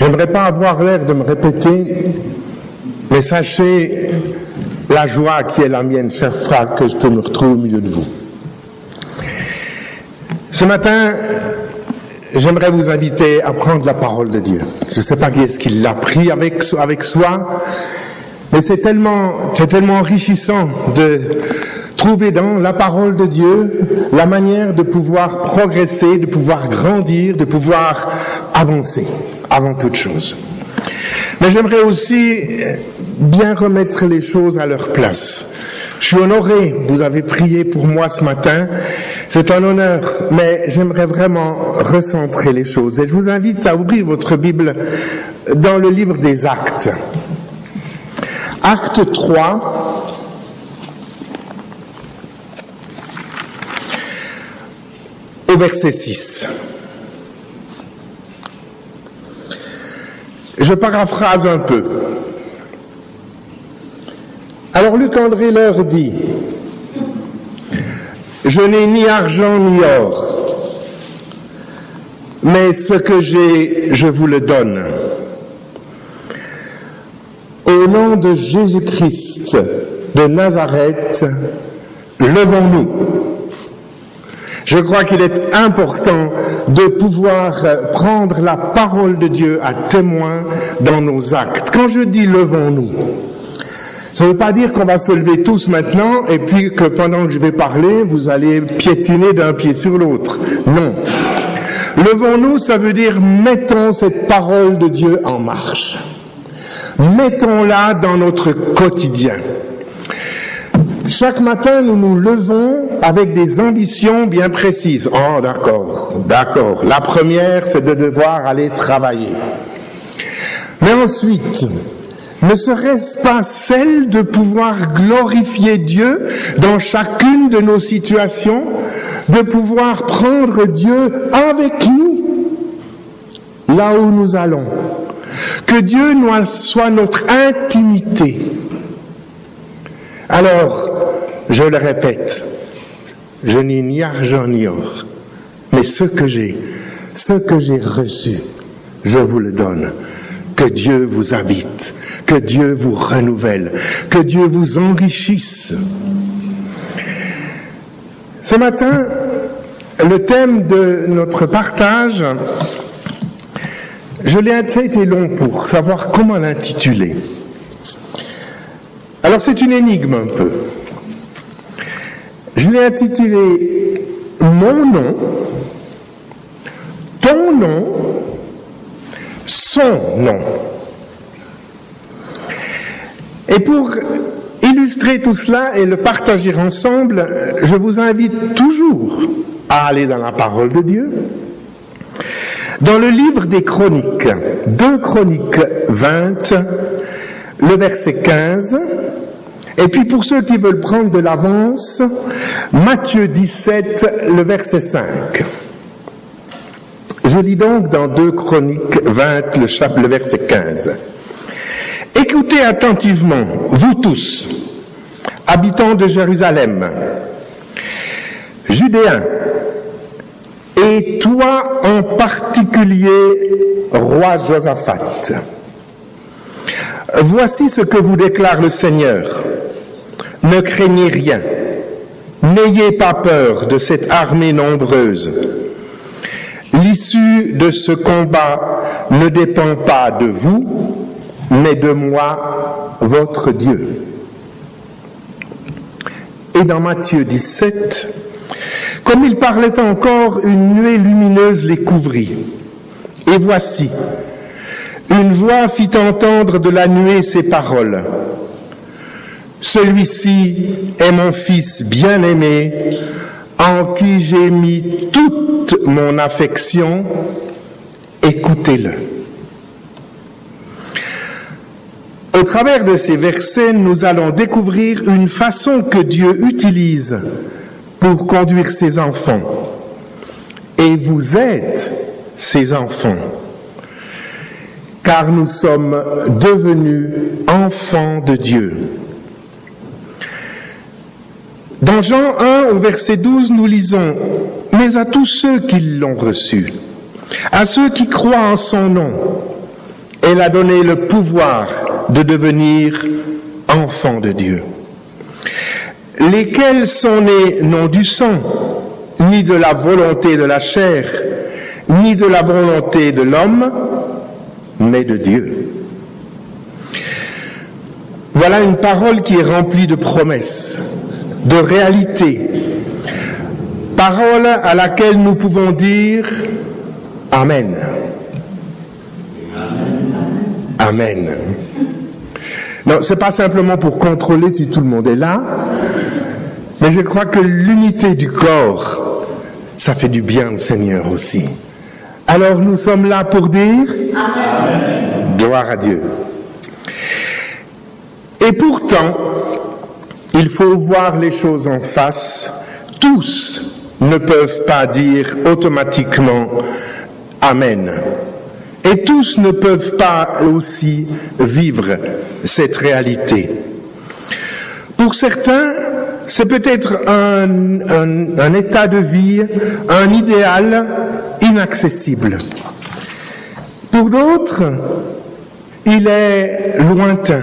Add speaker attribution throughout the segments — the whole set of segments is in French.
Speaker 1: J'aimerais pas avoir l'air de me répéter, mais sachez la joie qui est la mienne, cher frère, que je peux me retrouver au milieu de vous. Ce matin, j'aimerais vous inviter à prendre la parole de Dieu. Je ne sais pas qui est-ce qui l'a pris avec soi, mais c'est tellement enrichissant de trouver dans la parole de Dieu la manière de pouvoir progresser, de pouvoir grandir, de pouvoir avancer avant toute chose. Mais j'aimerais aussi bien remettre les choses à leur place. Je suis honoré, vous avez prié pour moi ce matin, c'est un honneur, mais j'aimerais vraiment recentrer les choses. Et je vous invite à ouvrir votre Bible dans le livre des Actes. Acte 3, au verset 6. Je paraphrase un peu. Alors Luc André leur dit, « Je n'ai ni argent ni or, mais ce que j'ai, je vous le donne. Au nom de Jésus-Christ de Nazareth, levons-nous. » Je crois qu'il est important de pouvoir prendre la parole de Dieu à témoin dans nos actes. Quand je dis « levons-nous », ça ne veut pas dire qu'on va se lever tous maintenant et puis que pendant que je vais parler, vous allez piétiner d'un pied sur l'autre. Non. Levons-nous, ça veut dire mettons cette parole de Dieu en marche. Mettons-la dans notre quotidien. Chaque matin, nous nous levons avec des ambitions bien précises. Oh, d'accord. La première, c'est de devoir aller travailler. Mais ensuite, ne serait-ce pas celle de pouvoir glorifier Dieu dans chacune de nos situations, de pouvoir prendre Dieu avec nous, là où nous allons, que Dieu soit notre intimité. Alors, je le répète, je n'ai ni argent ni or, mais ce que j'ai reçu, je vous le donne. Que Dieu vous habite, que Dieu vous renouvelle, que Dieu vous enrichisse. Ce matin, le thème de notre partage, ça a été long pour savoir comment l'intituler. Alors c'est une énigme un peu. Je l'ai intitulé « Mon nom, ton nom, son nom ». Et pour illustrer tout cela et le partager ensemble, je vous invite toujours à aller dans la parole de Dieu. Dans le livre des Chroniques, 2 Chroniques 20, le verset 15, et puis pour ceux qui veulent prendre de l'avance, Matthieu 17, le verset 5. Je lis donc dans 2 Chroniques 20, le verset 15. « Écoutez attentivement, vous tous, habitants de Jérusalem, Judéens, et toi en particulier, roi Josaphat. Voici ce que vous déclare le Seigneur. Ne craignez rien, n'ayez pas peur de cette armée nombreuse. L'issue de ce combat ne dépend pas de vous, mais de moi, votre Dieu. » Et dans Matthieu 17, comme il parlait encore, une nuée lumineuse les couvrit. Et voici, une voix fit entendre de la nuée ces paroles. « Celui-ci est mon Fils bien-aimé, en qui j'ai mis toute mon affection, écoutez-le. » Au travers de ces versets, nous allons découvrir une façon que Dieu utilise pour conduire ses enfants. Et vous êtes ses enfants, car nous sommes devenus enfants de Dieu. Dans Jean 1, au verset 12, nous lisons « Mais à tous ceux qui l'ont reçu, à ceux qui croient en son nom, Elle a donné le pouvoir de devenir enfants de Dieu, lesquels sont nés non du sang, ni de la volonté de la chair, ni de la volonté de l'homme, mais de Dieu. Voilà une parole qui est remplie de promesses, de réalités, parole à laquelle nous pouvons dire Amen. Amen. Non, c'est pas simplement pour contrôler si tout le monde est là, mais je crois que l'unité du corps, ça fait du bien au Seigneur aussi. Alors nous sommes là pour dire Amen. Gloire à Dieu. Et pourtant, il faut voir les choses en face. Tous ne peuvent pas dire automatiquement Amen. Et tous ne peuvent pas aussi vivre cette réalité. Pour certains, c'est peut-être un état de vie, un idéal inaccessible. Pour d'autres, il est lointain.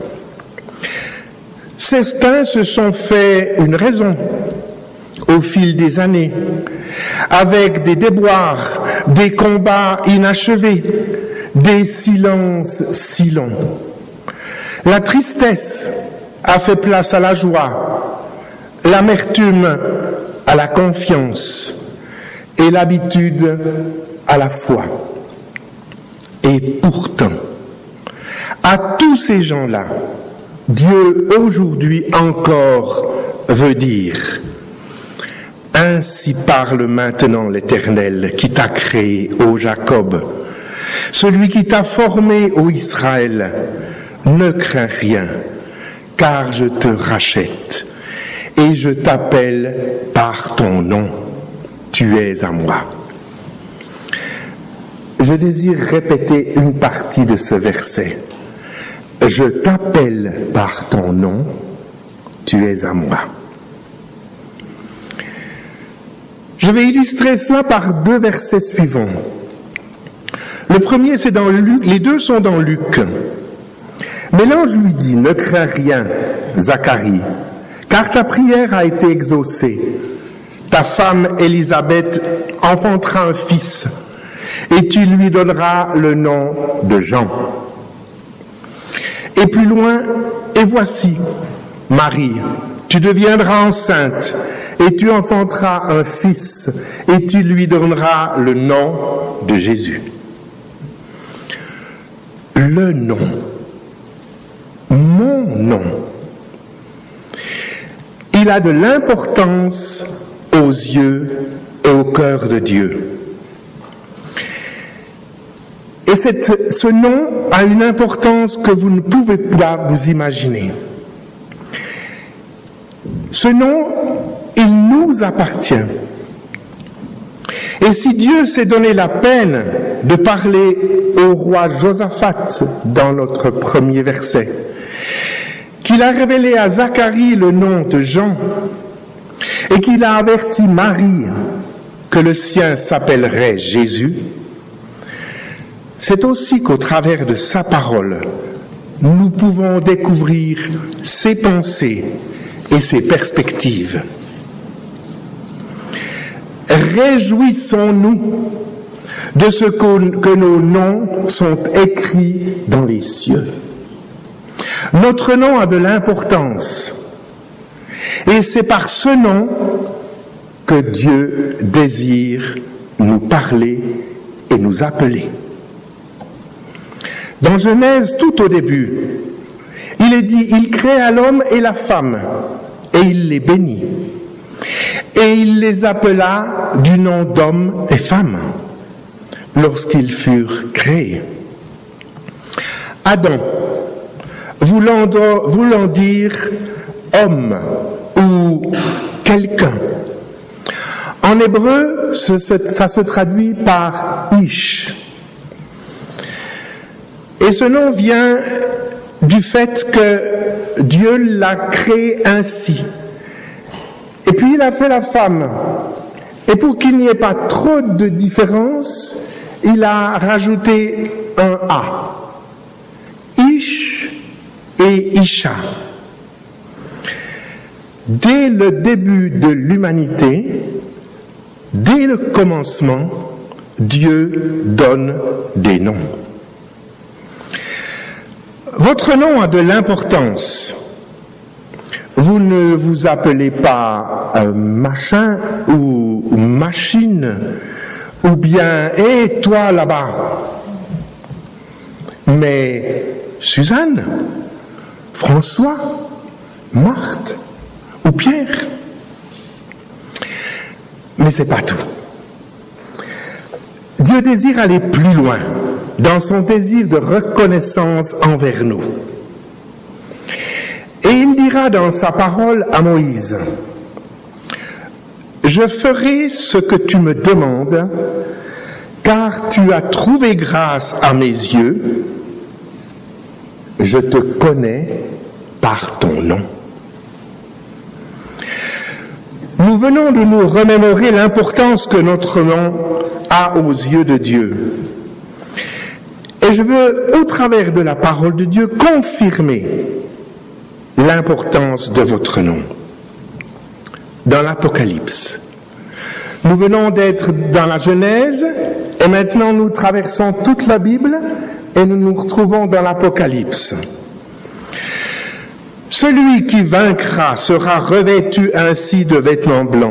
Speaker 1: Certains se sont fait une raison au fil des années, avec des déboires, des combats inachevés, des silences si longs. La tristesse a fait place à la joie, l'amertume à la confiance et l'habitude à la foi. Et pourtant, à tous ces gens-là, Dieu aujourd'hui encore veut dire « Ainsi parle maintenant l'Éternel qui t'a créé, ô Jacob, celui qui t'a formé, ô Israël, ne crains rien, car je te rachète et je t'appelle par ton nom, tu es à moi. » Je désire répéter une partie de ce verset. Je t'appelle par ton nom, tu es à moi. Je vais illustrer cela par deux versets suivants. Le premier, c'est dans Luc, les deux sont dans Luc. Mais l'ange lui dit, ne crains rien, Zacharie, car ta prière a été exaucée. Ta femme Élisabeth enfantera un fils, et tu lui donneras le nom de Jean. Et plus loin, et voici, Marie, tu deviendras enceinte, et tu enfanteras un fils, et tu lui donneras le nom de Jésus. Le nom, mon nom, il a de l'importance aux yeux et au cœur de Dieu. Et ce nom a une importance que vous ne pouvez pas vous imaginer. Ce nom, il nous appartient. Et si Dieu s'est donné la peine de parler au roi Josaphat dans notre premier verset, qu'il a révélé à Zacharie le nom de Jean, et qu'il a averti Marie que le sien s'appellerait Jésus, c'est aussi qu'au travers de sa parole, nous pouvons découvrir ses pensées et ses perspectives. Réjouissons-nous de ce que nos noms sont écrits dans les cieux. Notre nom a de l'importance, et c'est par ce nom que Dieu désire nous parler et nous appeler. Dans Genèse, tout au début, il est dit, il créa l'homme et la femme, et il les bénit. Et il les appela du nom d'homme et femme, lorsqu'ils furent créés. Adam, voulant dire homme ou quelqu'un. En hébreu, ça se traduit par Ish. Et ce nom vient du fait que Dieu l'a créé ainsi. Et puis il a fait la femme. Et pour qu'il n'y ait pas trop de différence, il a rajouté un A. et Isha. Dès le début de l'humanité, dès le commencement, Dieu donne des noms. Votre nom a de l'importance. Vous ne vous appelez pas machin ou machine, ou bien « hé, toi là-bas », mais Suzanne, François, Marthe ou Pierre. Mais c'est pas tout. Dieu désire aller plus loin dans son désir de reconnaissance envers nous. Et il dira dans sa parole à Moïse, « Je ferai ce que tu me demandes, car tu as trouvé grâce à mes yeux, je te connais par ton nom. » Nous venons de nous remémorer l'importance que notre nom a aux yeux de Dieu. Et je veux, au travers de la parole de Dieu, confirmer l'importance de votre nom. Dans l'Apocalypse, nous venons d'être dans la Genèse et maintenant nous traversons toute la Bible et nous nous retrouvons dans l'Apocalypse. Celui qui vaincra sera revêtu ainsi de vêtements blancs.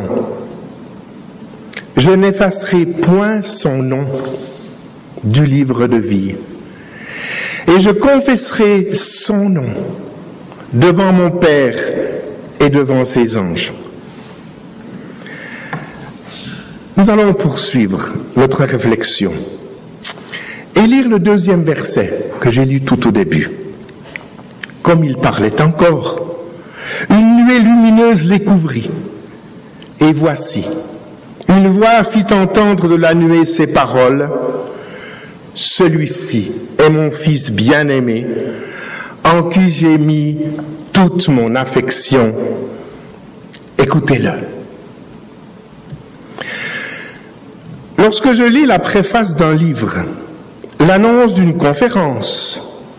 Speaker 1: Je n'effacerai point son nom du livre de vie, et je confesserai son nom devant mon Père et devant ses anges. Nous allons poursuivre notre réflexion et lire le 2e verset que j'ai lu tout au début. Comme il parlait encore, une nuée lumineuse les couvrit. Et voici, une voix fit entendre de la nuée ces paroles, « Celui-ci est mon Fils bien-aimé, en qui j'ai mis toute mon affection. Écoutez-le. » Lorsque je lis la préface d'un livre, l'annonce d'une conférence,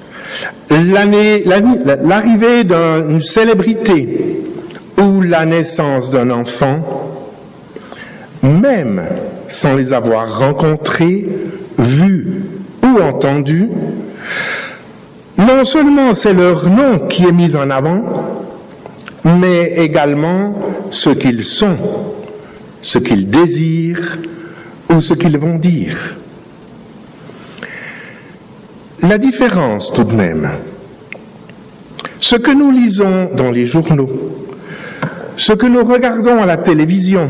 Speaker 1: l'arrivée d'une célébrité ou la naissance d'un enfant, même sans les avoir rencontrés, vus ou entendus, non seulement c'est leur nom qui est mis en avant, mais également ce qu'ils sont, ce qu'ils désirent ou ce qu'ils vont dire. La différence tout de même, ce que nous lisons dans les journaux, ce que nous regardons à la télévision,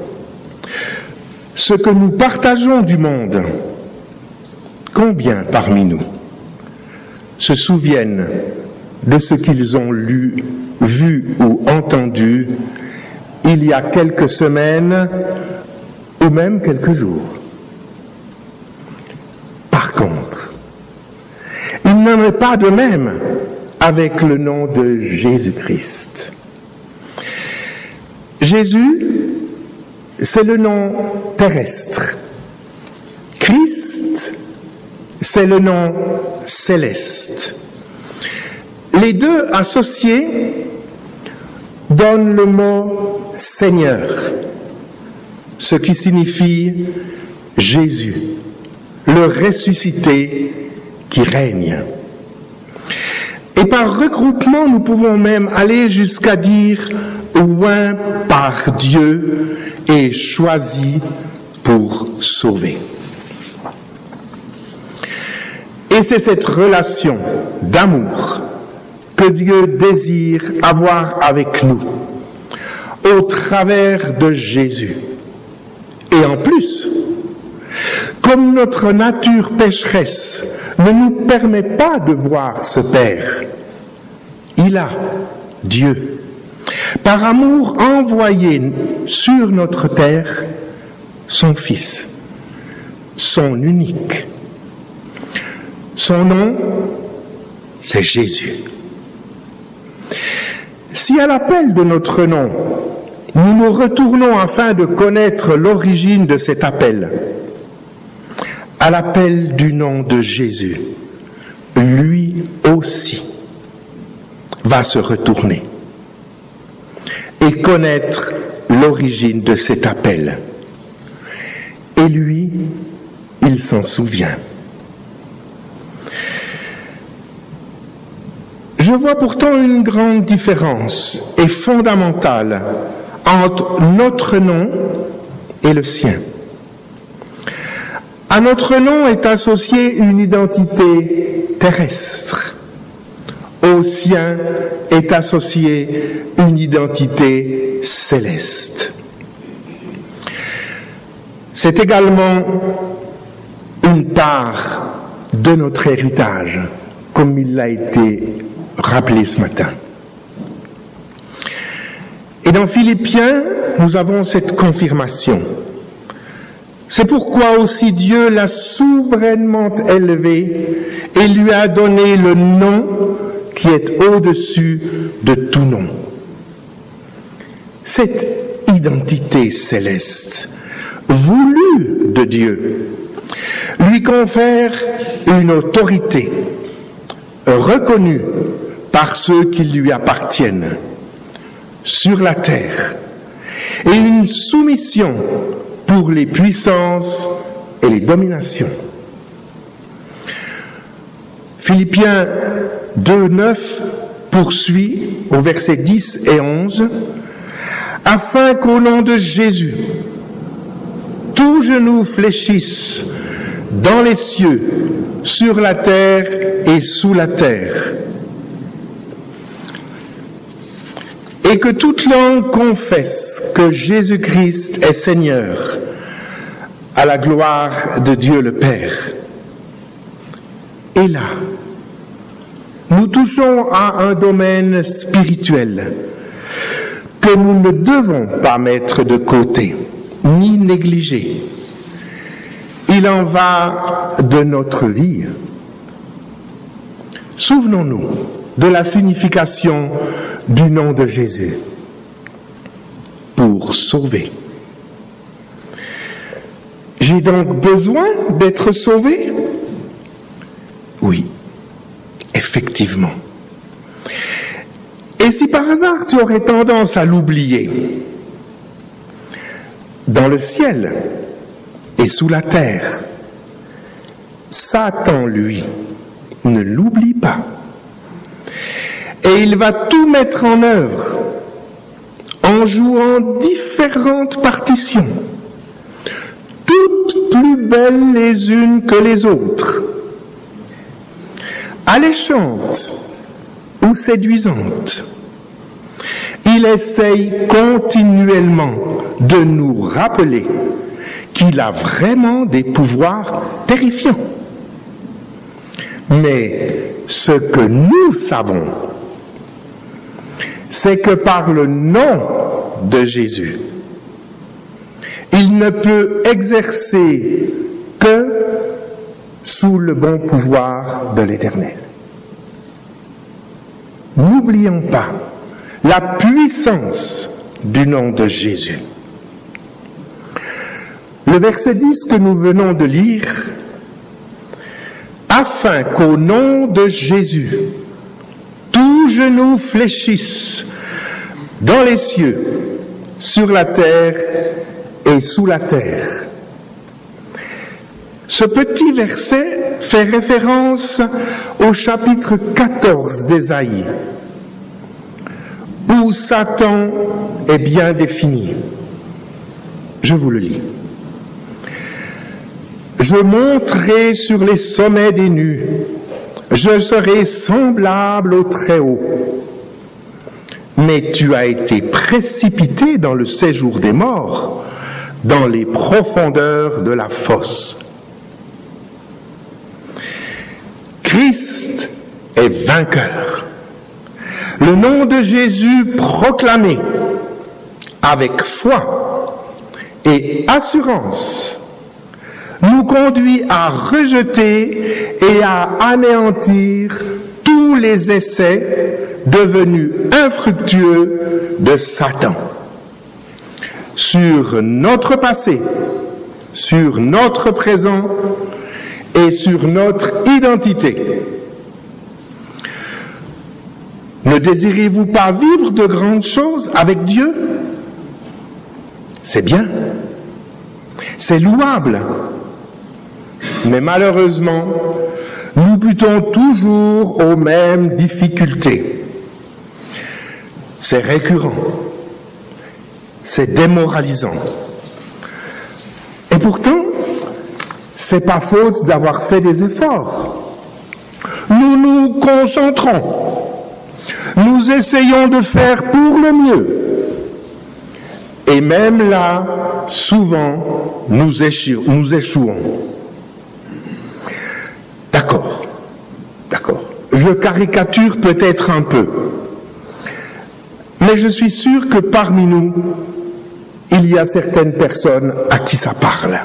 Speaker 1: ce que nous partageons du monde, combien parmi nous se souviennent de ce qu'ils ont lu, vu ou entendu il y a quelques semaines ou même quelques jours? Par contre, il n'en est pas de même avec le nom de Jésus-Christ. Jésus, c'est le nom terrestre. Christ, c'est le nom céleste. Les deux associés donnent le mot Seigneur, ce qui signifie Jésus, le ressuscité qui règne. Et par regroupement, nous pouvons même aller jusqu'à dire oint par Dieu et choisi pour sauver. Et c'est cette relation d'amour que Dieu désire avoir avec nous, au travers de Jésus. Et en plus, comme notre nature pécheresse ne nous permet pas de voir ce Père, il a, Dieu, par amour envoyé sur notre terre son Fils, son unique. Son nom, c'est Jésus. Si à l'appel de notre nom, nous nous retournons afin de connaître l'origine de cet appel, à l'appel du nom de Jésus, lui aussi, va se retourner et connaître l'origine de cet appel. Et lui, il s'en souvient. Je vois pourtant une grande différence et fondamentale entre notre nom et le sien. À notre nom est associée une identité terrestre. Au sien est associée une identité céleste. C'est également une part de notre héritage, comme il l'a été rappelé ce matin. Et dans Philippiens, nous avons cette confirmation. C'est pourquoi aussi Dieu l'a souverainement élevé et lui a donné le nom qui est au-dessus de tout nom. Cette identité céleste, voulue de Dieu, lui confère une autorité reconnue par ceux qui lui appartiennent sur la terre et une soumission pour les puissances et les dominations. Philippiens 2:9 poursuit au verset 10 et 11, « Afin qu'au nom de Jésus, tout genou fléchisse dans les cieux, sur la terre et sous la terre, et que toute langue confesse que Jésus-Christ est Seigneur, à la gloire de Dieu le Père. » Et là, nous touchons à un domaine spirituel que nous ne devons pas mettre de côté, ni négliger. Il en va de notre vie. Souvenons-nous de la signification du nom de Jésus. Pour sauver. J'ai donc besoin d'être sauvé? Oui, effectivement. Et si par hasard tu aurais tendance à l'oublier, dans le ciel et sous la terre, Satan, lui, ne l'oublie pas. Et il va tout mettre en œuvre en jouant différentes partitions, toutes plus belles les unes que les autres, alléchantes ou séduisantes. Il essaye continuellement de nous rappeler qu'il a vraiment des pouvoirs terrifiants. Mais ce que nous savons, c'est que par le nom de Jésus, il ne peut exercer que sous le bon pouvoir de l'Éternel. N'oublions pas la puissance du nom de Jésus. Le verset 10 que nous venons de lire, « Afin qu'au nom de Jésus, tout genou fléchisse dans les cieux, sur la terre et sous la terre. » Ce petit verset fait référence au chapitre 14 d'Ésaïe, où Satan est bien défini. Je vous le lis. « Je monterai sur les sommets des nues, je serai semblable au Très-Haut. Mais tu as été précipité dans le séjour des morts, dans les profondeurs de la fosse. » Christ est vainqueur. Le nom de Jésus proclamé avec foi et assurance nous conduit à rejeter et à anéantir tous les essais devenus infructueux de Satan sur notre passé, sur notre présent et sur notre identité. Ne désirez-vous pas vivre de grandes choses avec Dieu? C'est bien, c'est louable, mais malheureusement, nous butons toujours aux mêmes difficultés. C'est récurrent, c'est démoralisant. Et pourtant, c'est pas faute d'avoir fait des efforts. Nous nous concentrons, nous essayons de faire pour le mieux. Et même là, souvent, nous échouons. D'accord. Je caricature peut-être un peu. Mais je suis sûr que parmi nous, il y a certaines personnes à qui ça parle.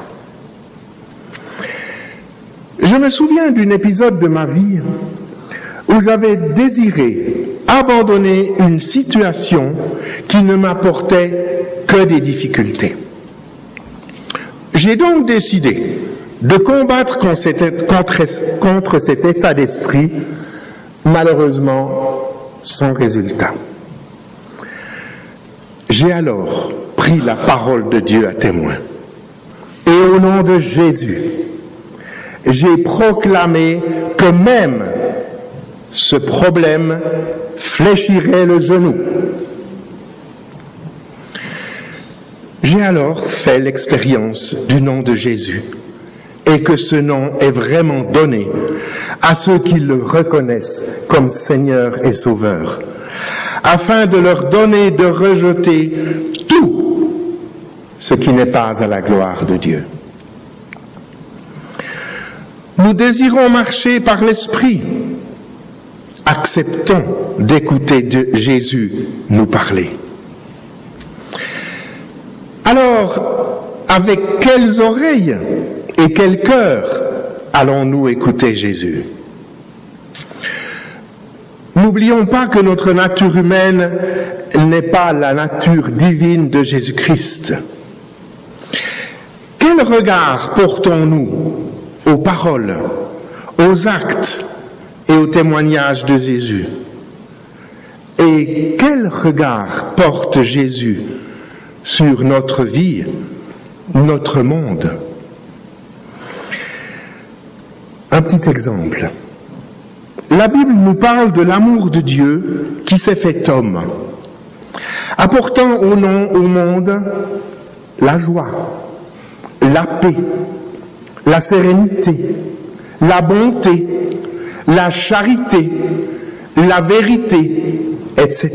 Speaker 1: Je me souviens d'un épisode de ma vie où j'avais désiré abandonner une situation qui ne m'apportait que des difficultés. J'ai donc décidé de combattre contre cet état d'esprit, malheureusement sans résultat. J'ai alors pris la parole de Dieu à témoin. Et au nom de Jésus, j'ai proclamé que même ce problème fléchirait le genou. J'ai alors fait l'expérience du nom de Jésus et que ce nom est vraiment donné à ceux qui le reconnaissent comme Seigneur et Sauveur, afin de leur donner de rejeter tout ce qui n'est pas à la gloire de Dieu. Nous désirons marcher par l'Esprit. Acceptons d'écouter Jésus nous parler. Alors, avec quelles oreilles et quel cœur allons-nous écouter Jésus? N'oublions pas que notre nature humaine n'est pas la nature divine de Jésus-Christ. Quel regard portons-nous aux paroles, aux actes et aux témoignages de Jésus? Et quel regard porte Jésus sur notre vie, notre monde? Un petit exemple. La Bible nous parle de l'amour de Dieu qui s'est fait homme, apportant au monde la joie, la paix, la sérénité, la bonté, la charité, la vérité, etc.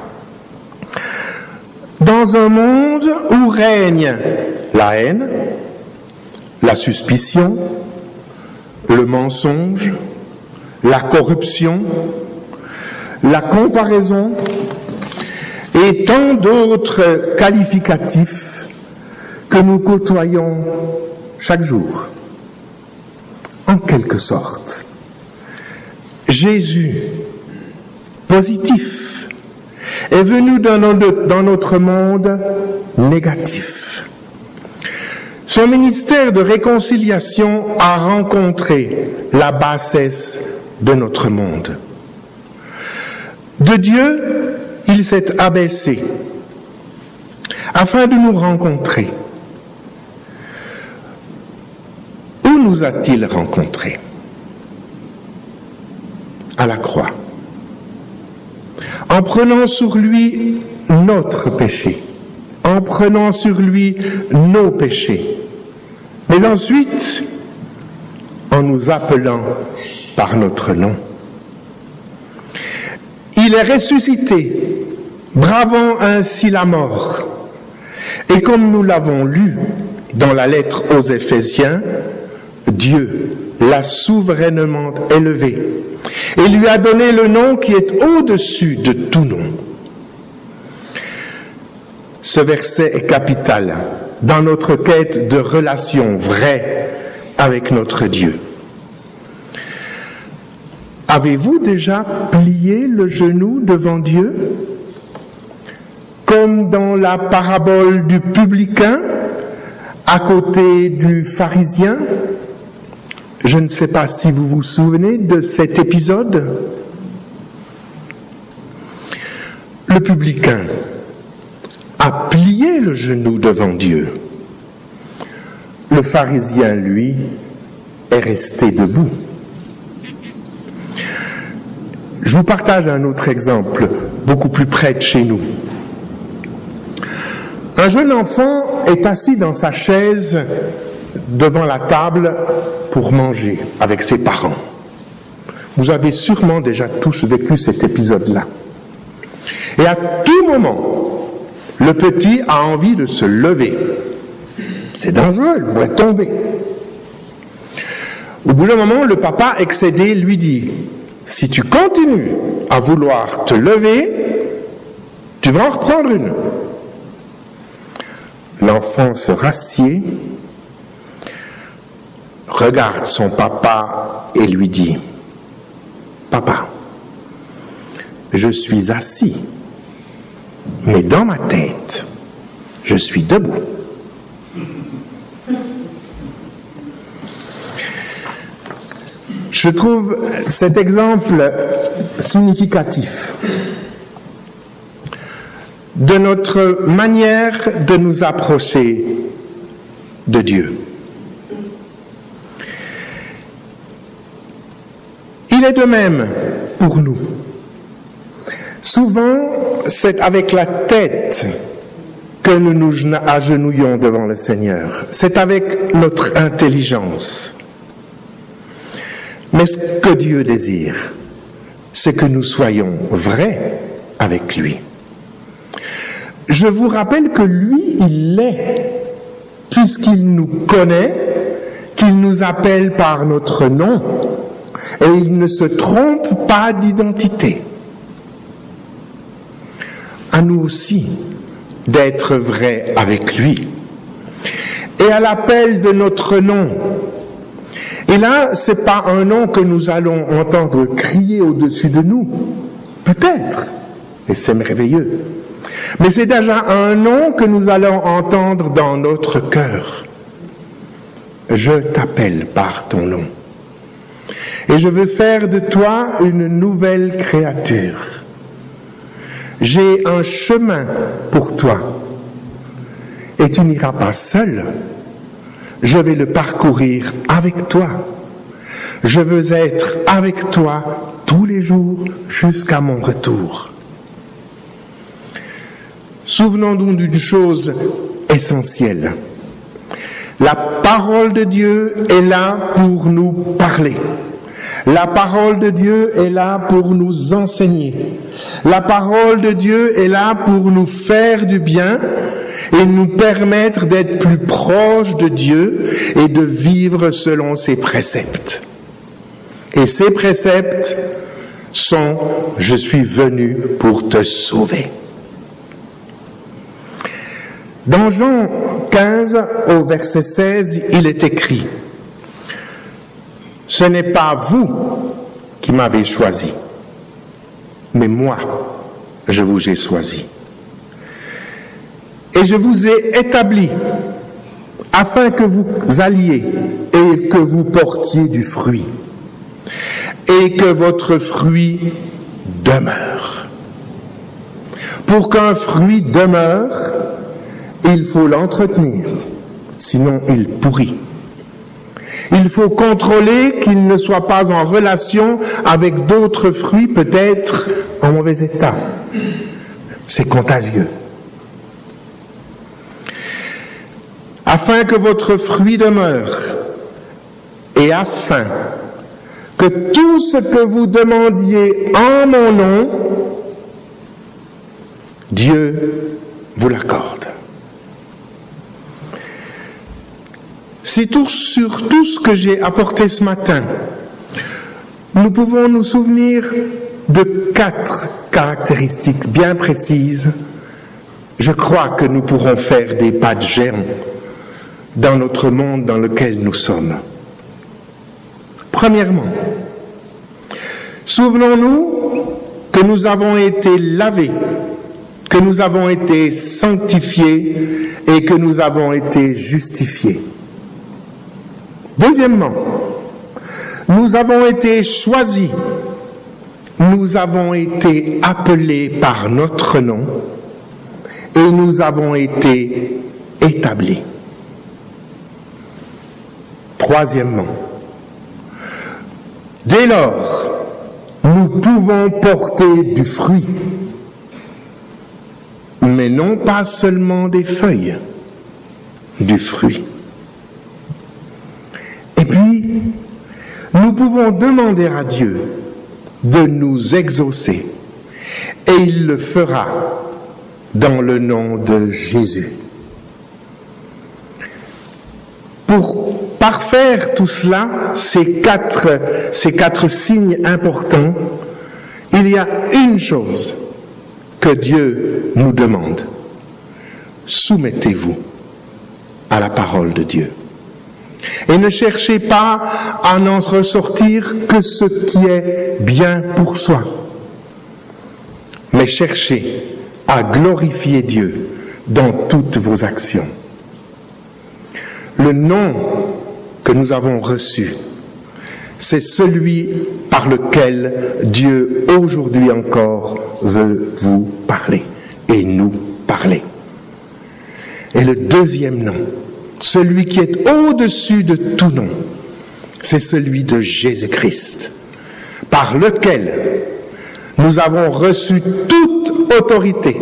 Speaker 1: Dans un monde où règne la haine, la suspicion, le mensonge, la corruption, la comparaison et tant d'autres qualificatifs que nous côtoyons chaque jour. En quelque sorte, Jésus, positif, est venu dans notre monde négatif. Son ministère de réconciliation a rencontré la bassesse de notre monde. De Dieu, il s'est abaissé afin de nous rencontrer. Où nous a-t-il rencontrés? À la croix. En prenant sur lui notre péché, en prenant sur lui nos péchés, mais ensuite en nous appelant par notre nom. Il est ressuscité, bravant ainsi la mort. Et comme nous l'avons lu dans la lettre aux Éphésiens, Dieu l'a souverainement élevé et lui a donné le nom qui est au-dessus de tout nom. Ce verset est capital dans notre quête de relation vraie avec notre Dieu. Avez-vous déjà plié le genou devant Dieu, comme dans la parabole du publicain à côté du pharisien? Je ne sais pas si vous vous souvenez de cet épisode. Le publicain a plié le genou devant Dieu. Le pharisien, lui, est resté debout. Je vous partage un autre exemple, beaucoup plus près de chez nous. Un jeune enfant est assis dans sa chaise devant la table pour manger avec ses parents. Vous avez sûrement déjà tous vécu cet épisode-là. Et à tout moment, le petit a envie de se lever. C'est dangereux, il pourrait tomber. Au bout d'un moment, le papa, excédé, lui dit « Si tu continues à vouloir te lever, tu vas en reprendre une. » L'enfant se rassied, regarde son papa et lui dit « Papa, je suis assis, mais dans ma tête, je suis debout. » Je trouve cet exemple significatif de notre manière de nous approcher de Dieu. Il est de même pour nous. Souvent, c'est avec la tête que nous nous agenouillons devant le Seigneur. C'est avec notre intelligence. Mais ce que Dieu désire, c'est que nous soyons vrais avec lui. Je vous rappelle que lui, il l'est, puisqu'il nous connaît, qu'il nous appelle par notre nom, et il ne se trompe pas d'identité. À nous aussi d'être vrais avec lui. Et à l'appel de notre nom, et là, c'est pas un nom que nous allons entendre crier au-dessus de nous, peut-être, et c'est merveilleux, mais c'est déjà un nom que nous allons entendre dans notre cœur. Je t'appelle par ton nom, et je veux faire de toi une nouvelle créature. J'ai un chemin pour toi, et tu n'iras pas seul. Je vais le parcourir avec toi. Je veux être avec toi tous les jours jusqu'à mon retour. Souvenons-nous d'une chose essentielle. La parole de Dieu est là pour nous parler. La parole de Dieu est là pour nous enseigner. La parole de Dieu est là pour nous faire du bien et nous permettre d'être plus proches de Dieu et de vivre selon ses préceptes. Et ces préceptes sont « Je suis venu pour te sauver ». Dans Jean 15, au verset 16, il est écrit « Ce n'est pas vous qui m'avez choisi, mais moi, je vous ai choisi. Et je vous ai établi afin que vous alliez et que vous portiez du fruit, et que votre fruit demeure. Pour qu'un fruit demeure, il faut l'entretenir, sinon il pourrit. Il faut contrôler qu'il ne soit pas en relation avec d'autres fruits, peut-être en mauvais état. C'est contagieux. Afin que votre fruit demeure, et afin que tout ce que vous demandiez en mon nom, Dieu vous l'accorde. C'est sur tout ce que j'ai apporté ce matin, nous pouvons nous souvenir de 4 caractéristiques bien précises. Je crois que nous pourrons faire des pas de géant dans notre monde dans lequel nous sommes. Premièrement, souvenons-nous que nous avons été lavés, que nous avons été sanctifiés et que nous avons été justifiés. Deuxièmement, nous avons été choisis nous avons été appelés par notre nom et nous avons été établis. Troisièmement, dès lors, nous pouvons porter du fruit, mais non pas seulement des feuilles, du fruit. Et puis, nous pouvons demander à Dieu de nous exaucer, et il le fera dans le nom de Jésus. Pour parfaire tout cela, ces quatre signes importants, il y a une chose que Dieu nous demande. Soumettez-vous à la parole de Dieu. Et ne cherchez pas à n'en ressortir que ce qui est bien pour soi, mais cherchez à glorifier Dieu dans toutes vos actions. Le nom que nous avons reçu, c'est celui par lequel Dieu aujourd'hui encore veut vous parler et nous parler. Et le deuxième nom, celui qui est au-dessus de tout nom, c'est celui de Jésus-Christ, par lequel nous avons reçu toute autorité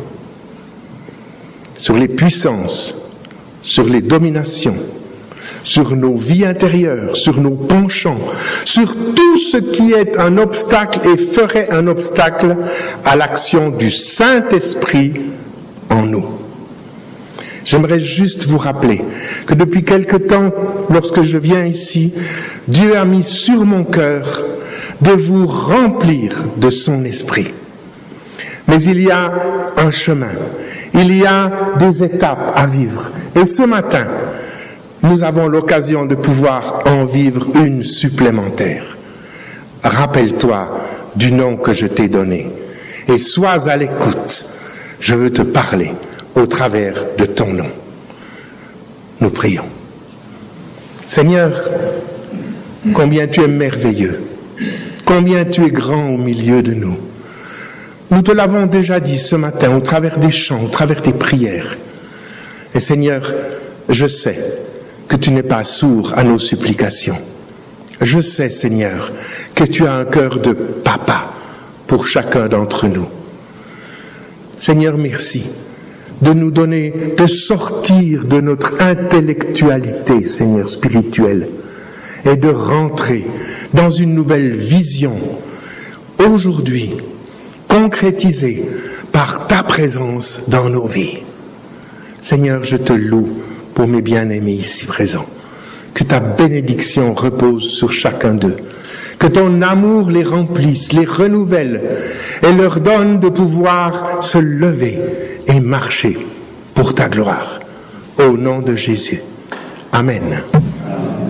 Speaker 1: sur les puissances, sur les dominations, sur nos vies intérieures, sur nos penchants, sur tout ce qui est un obstacle et ferait un obstacle à l'action du Saint-Esprit en nous. J'aimerais juste vous rappeler que depuis quelque temps, lorsque je viens ici, Dieu a mis sur mon cœur de vous remplir de son esprit. Mais il y a un chemin, il y a des étapes à vivre. Et ce matin, nous avons l'occasion de pouvoir en vivre une supplémentaire. Rappelle-toi du nom que je t'ai donné et sois à l'écoute. Je veux te parler au travers de ton nom. Nous prions. Seigneur, combien tu es merveilleux, combien tu es grand au milieu de nous. Nous te l'avons déjà dit ce matin au travers des chants, au travers des prières. Et Seigneur, je sais que tu n'es pas sourd à nos supplications. Je sais, Seigneur, que tu as un cœur de papa pour chacun d'entre nous. Seigneur, merci de nous donner, de sortir de notre intellectualité, Seigneur, spirituelle, et de rentrer dans une nouvelle vision, aujourd'hui, concrétisée par ta présence dans nos vies. Seigneur, je te loue pour mes bien-aimés ici présents. Que ta bénédiction repose sur chacun d'eux. Que ton amour les remplisse, les renouvelle et leur donne de pouvoir se lever et marcher pour ta gloire. Au nom de Jésus. Amen.